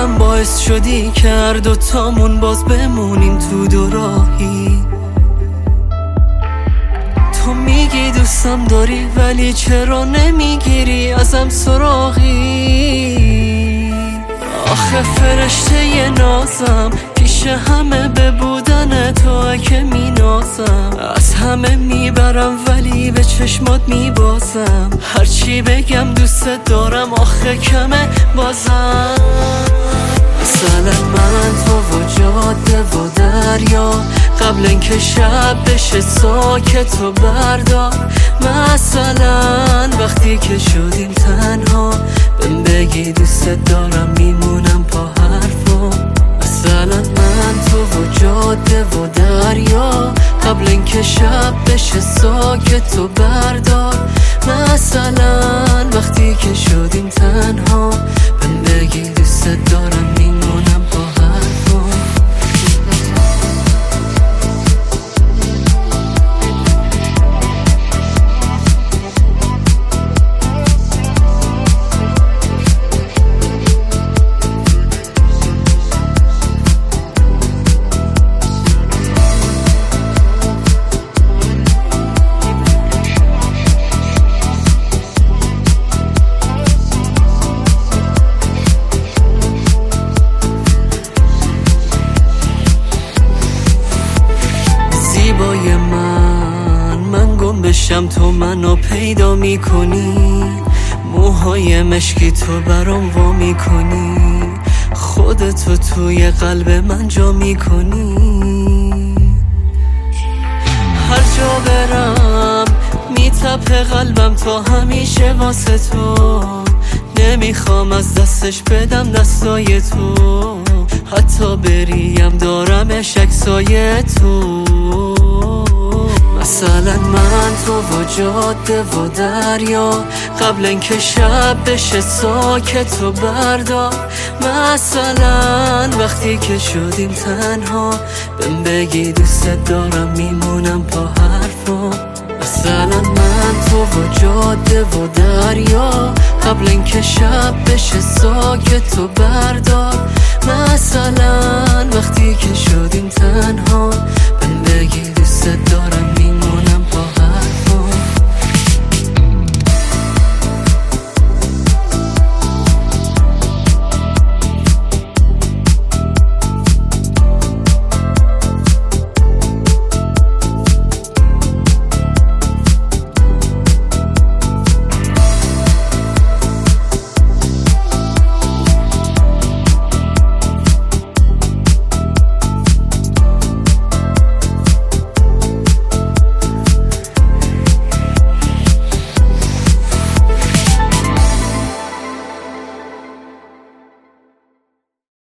هم باعث شدی که هر دوتامون باز بمونیم تو دو راهی. تو میگی دوستم داری ولی چرا نمیگیری ازم سراغی؟ آخه فرشته نازم پیش همه به بودن تو که مینازم، از همه میبرم ولی به چشمات میبازم. هرچی بگم دوست دارم آخه کمه بازم. مثلا من تو و جاده و دریا، قبل اینکه شب بشه ساکت و بردار. مثلا وقتی که شدیم تنها بهم بگی دوست دارم میمونم پا حرفم. مثلا من تو و جاده و دریا، قبل اینکه شب بشه ساکت و بردار. مثلا وقتی که شدیم تنها بهم بگی دوست دارم میمونم پا حرفم. زیبای من گم بشم تو منو پیدا میکنی. موهای مشکی تو برام وا میکنی. خودتو توی قلب من جا میکنی. هر جا برم میتپه قلبم تا همیشه واسه تو. نمیخوام از دستش بدم دستای تو، حتی بریم دارمش عکسای تو. مثلا من تو و جاده و دریا، قبل اینکه شب بشه ساکت و بردار. مثلا وقتی که شدیم تنها بهم بگی دوست دارم میمونم پا حرفم. مثلا من تو و جاده و دریا، قبل اینکه شب بشه ساکت و بردار. مثلا وقتی که شدیم تنها بهم بگی دوست دارم میمونم